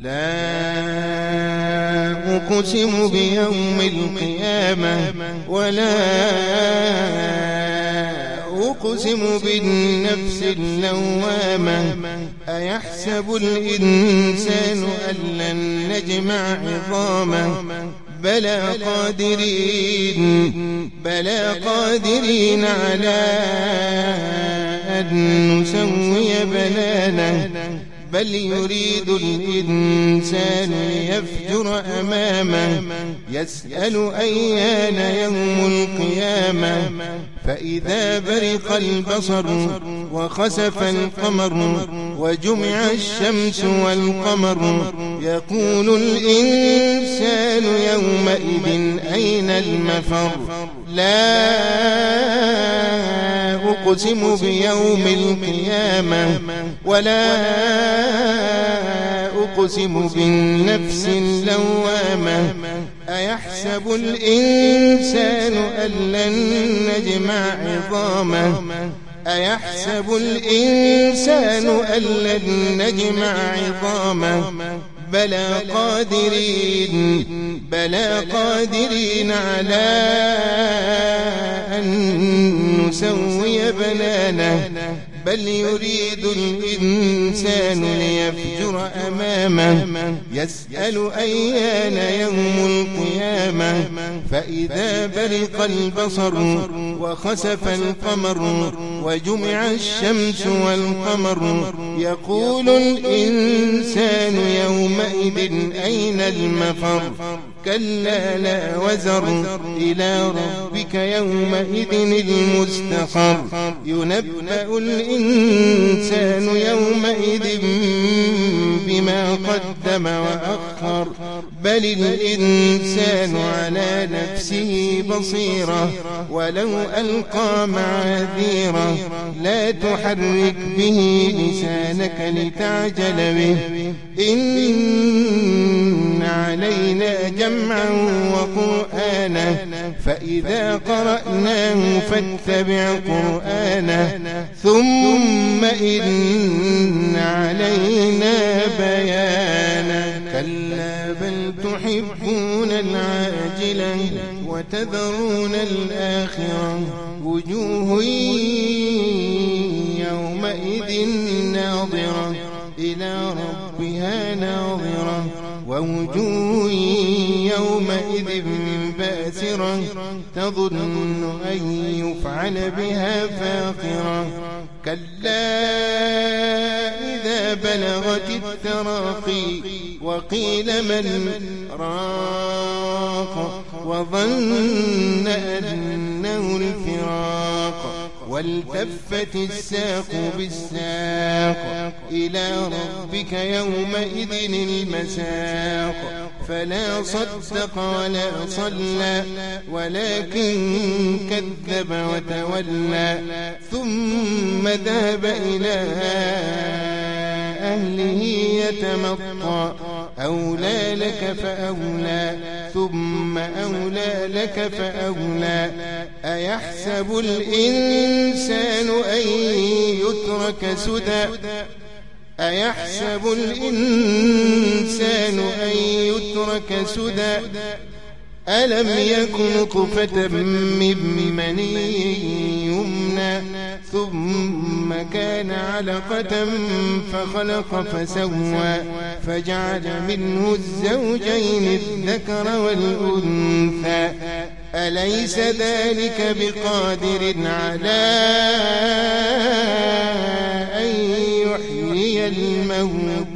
لا أقسم بيوم القيامة ولا أقسم بالنفس اللوامة أيحسب الإنسان أن لن نجمع عظامه بلى قادرين على أن نسوي بنانه بل يريد الإنسان ليفجر أمامه يسأل أيان يوم القيامة فإذا برق البصر وخسف القمر وجمع الشمس والقمر يقول الإنسان يومئذ أين المفر لا أقسم بيوم القيامة ولا أقسم بالنفس اللوامة أيحسب الإنسان أن لن نجمع عظامه الإنسان أن لن نجمع عظامه بلى قادرين على أن نسوي بنانه بل يريد الإنسان ليفجر أمامه يسأل أيان يوم القيامة فإذا برق البصر وخسف القمر وجمع الشمس والقمر يقول الإنسان يومئذ أين المفر كلا لا وزر إلى ربك يومئذ المستقر ينبأ الإنسان يومئذ بما قدم وأخر بل الإنسان على نفسه بصيرة ولو ألقى معاذيره لا تحرك به لسانك لتعجل به إن علينا جمعا وقرآنه فإذا قرأناه فاتبع قرآنه ثم إن علينا بيانه كلا بل تحبون العاجلة وتذرون الآخرة وجوه يومئذ ناظرة إلى ربها ناظرة ووجوه يومئذ باسرة تظن أن يفعل بها فاقرة كلا إذا بلغت التراقي وقيل من راق وظن أنه الفراق والتفت الساق بالساق إلى ربك يومئذ المساق فلا صدق ولا صلى ولكن كذب وتولى ثم ذهب إلى أهله يتمطى أولى لك فأولى ثم أولى لك فأولى أيحسب الإنسان أن يترك سدى ألم يكن نطفة من مني يمنى ثم كان علقة فخلق فسوى فجعل منه الزوجين الذكر والأنثى أليس ذلك بقادر على أن يحيي الموتى